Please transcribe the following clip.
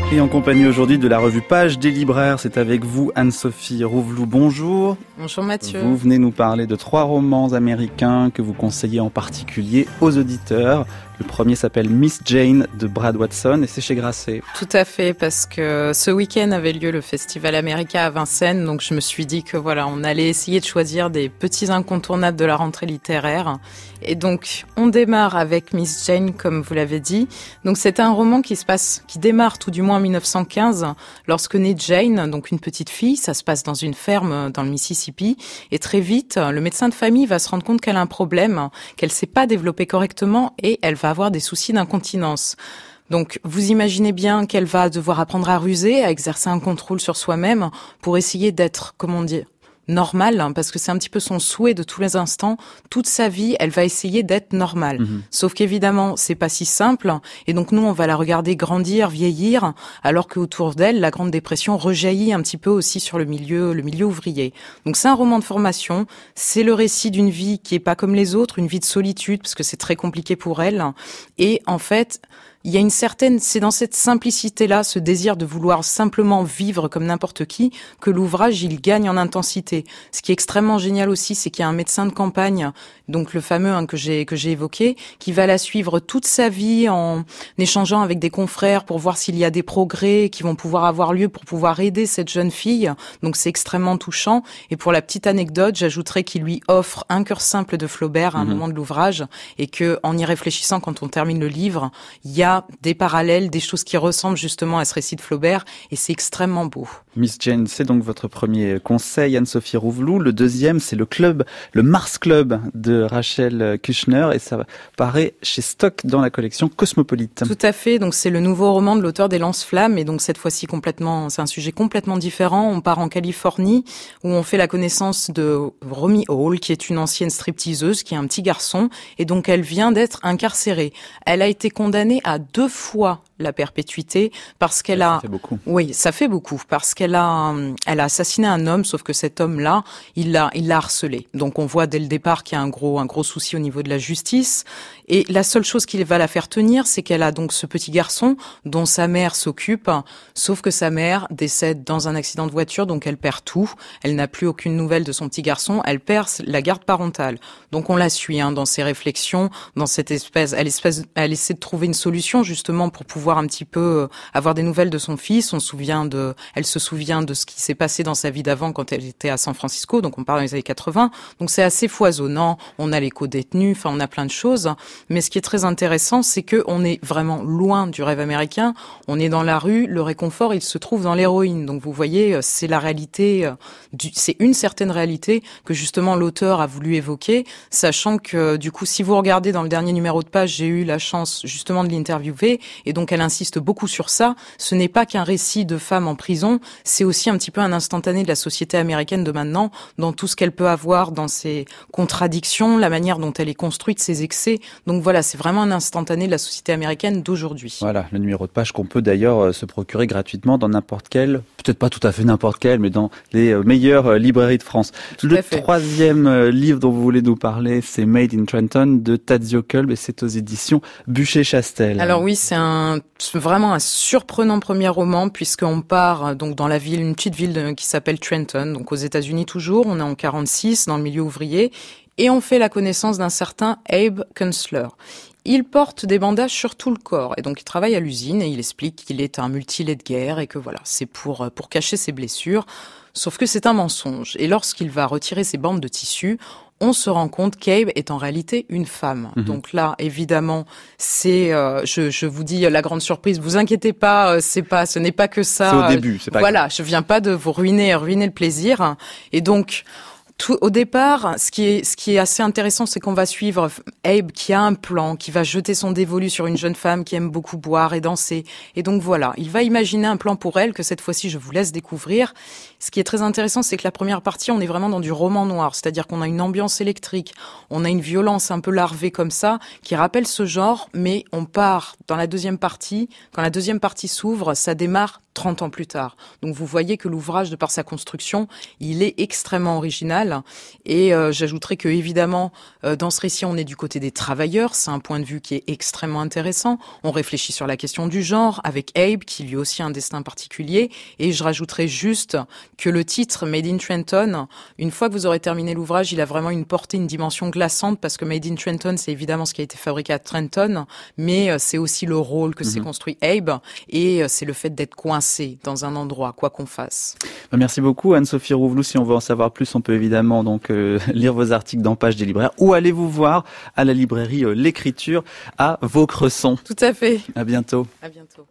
Et en compagnie aujourd'hui de la revue Page des libraires, c'est avec vous Anne-Sophie Rouvelou. Bonjour. Bonjour Mathieu. Vous venez nous parler de 3 romans américains que vous conseillez en particulier aux auditeurs. Le premier s'appelle Miss Jane de Brad Watson et c'est chez Grasset. Tout à fait, parce que ce week-end avait lieu le Festival America à Vincennes, donc je me suis dit que voilà, on allait essayer de choisir des petits incontournables de la rentrée littéraire. Et donc, on démarre avec Miss Jane, comme vous l'avez dit. Donc, c'est un roman qui démarre tout du moins en 1915, lorsque naît Jane, donc une petite fille. Ça se passe dans une ferme dans le Mississippi. Et très vite, le médecin de famille va se rendre compte qu'elle a un problème, qu'elle s'est pas développée correctement et elle va avoir des soucis d'incontinence. Donc, vous imaginez bien qu'elle va devoir apprendre à ruser, à exercer un contrôle sur soi-même pour essayer d'être, normale, parce que c'est un petit peu son souhait de tous les instants. Toute sa vie, elle va essayer d'être normale. Sauf qu'évidemment, c'est pas si simple. Et donc, nous, on va la regarder grandir, vieillir, alors qu'autour d'elle, la Grande Dépression rejaillit un petit peu aussi sur le milieu ouvrier. Donc, c'est un roman de formation. C'est le récit d'une vie qui est pas comme les autres, une vie de solitude, parce que c'est très compliqué pour elle. Et en fait, il y a c'est dans cette simplicité-là, ce désir de vouloir simplement vivre comme n'importe qui, que l'ouvrage, il gagne en intensité. Ce qui est extrêmement génial aussi, c'est qu'il y a un médecin de campagne, donc le fameux que j'ai évoqué, qui va la suivre toute sa vie en échangeant avec des confrères pour voir s'il y a des progrès qui vont pouvoir avoir lieu pour pouvoir aider cette jeune fille. Donc c'est extrêmement touchant. Et pour la petite anecdote, j'ajouterais qu'il lui offre un cœur simple de Flaubert à un moment de l'ouvrage, et que, en y réfléchissant, quand on termine le livre, il y a des parallèles, des choses qui ressemblent justement à ce récit de Flaubert, et c'est extrêmement beau. Miss Jane, c'est donc votre premier conseil, Anne-Sophie Rouvelou. Le deuxième, c'est le Mars Club de Rachel Kushner, et ça paraît chez Stock dans la collection Cosmopolite. Tout à fait, donc c'est le nouveau roman de l'auteur des Lance-Flammes, et donc cette fois-ci c'est un sujet complètement différent. On part en Californie, où on fait la connaissance de Romy Hall, qui est une ancienne stripteaseuse, qui est un petit garçon, et donc elle vient d'être incarcérée. Elle a été condamnée à 2 fois la perpétuité parce qu'elle Ça fait beaucoup. Oui, ça fait beaucoup, parce qu'elle a assassiné un homme, sauf que cet homme-là, il l'a harcelé. Donc on voit dès le départ qu'il y a un gros souci au niveau de la justice. Et la seule chose qui va la faire tenir, c'est qu'elle a donc ce petit garçon dont sa mère s'occupe, sauf que sa mère décède dans un accident de voiture, donc elle perd tout. Elle n'a plus aucune nouvelle de son petit garçon. Elle perd la garde parentale. Donc on la suit dans ses réflexions, dans cette elle essaie de trouver une solution justement pour pouvoir un petit peu avoir des nouvelles de son fils. Elle se souvient de ce qui s'est passé dans sa vie d'avant quand elle était à San Francisco, donc on parle dans les années 80. Donc c'est assez foisonnant. On a les co-détenus, on a plein de choses. Mais ce qui est très intéressant, c'est que on est vraiment loin du rêve américain. On est dans la rue, le réconfort, il se trouve dans l'héroïne. Donc vous voyez, c'est la réalité, c'est une certaine réalité que justement l'auteur a voulu évoquer, sachant que du coup, si vous regardez dans le dernier numéro de Page, j'ai eu la chance justement de l'interviewer, et donc elle insiste beaucoup sur ça. Ce n'est pas qu'un récit de femme en prison, c'est aussi un petit peu un instantané de la société américaine de maintenant, dans tout ce qu'elle peut avoir, dans ses contradictions, la manière dont elle est construite, ses excès. Donc voilà, c'est vraiment un instantané de la société américaine d'aujourd'hui. Voilà, le numéro de Page qu'on peut d'ailleurs se procurer gratuitement dans n'importe quelle, peut-être pas tout à fait n'importe quelle, mais dans les meilleures librairies de France. Le troisième livre dont vous voulez nous parler, c'est Made in Trenton de Tadzio Kolb, et c'est aux éditions Bûcher-Chastel. Alors oui, c'est vraiment un surprenant premier roman, puisqu'on part donc dans une petite ville qui s'appelle Trenton, donc aux États-Unis toujours. On est en 46 dans le milieu ouvrier, et on fait la connaissance d'un certain Abe Kunstler. Il porte des bandages sur tout le corps, et donc il travaille à l'usine, et il explique qu'il est un multilait de guerre, et que voilà, c'est pour cacher ses blessures. Sauf que c'est un mensonge, et lorsqu'il va retirer ses bandes de tissu, on se rend compte qu'Abe est en réalité une femme. Donc là, évidemment, je vous dis la grande surprise. Vous inquiétez pas, ce n'est pas que ça. C'est au début, c'est pas Voilà, je viens pas de vous ruiner le plaisir. Et donc, au départ, ce qui est assez intéressant, c'est qu'on va suivre Abe qui a un plan, qui va jeter son dévolu sur une jeune femme qui aime beaucoup boire et danser. Et donc voilà, il va imaginer un plan pour elle que cette fois-ci je vous laisse découvrir. Ce qui est très intéressant, c'est que la première partie, on est vraiment dans du roman noir, c'est-à-dire qu'on a une ambiance électrique, on a une violence un peu larvée comme ça, qui rappelle ce genre, mais on part dans la deuxième partie. Quand la deuxième partie s'ouvre, ça démarre 30 ans plus tard. Donc vous voyez que l'ouvrage, de par sa construction, il est extrêmement original. Et j'ajouterais que évidemment, dans ce récit, on est du côté des travailleurs. C'est un point de vue qui est extrêmement intéressant. On réfléchit sur la question du genre avec Abe, qui lui aussi a un destin particulier. Et je rajouterais juste que le titre Made in Trenton, une fois que vous aurez terminé l'ouvrage, il a vraiment une portée, une dimension glaçante, parce que Made in Trenton, c'est évidemment ce qui a été fabriqué à Trenton, mais c'est aussi le rôle que s'est construit Abe, et c'est le fait d'être coincé dans un endroit, quoi qu'on fasse. Merci beaucoup Anne-Sophie Rouvelou. Si on veut en savoir plus, on peut évidemment donc lire vos articles dans Pages des libraires ou aller vous voir à la librairie L'Écriture à Vaucresson. Tout à fait. À bientôt. À bientôt.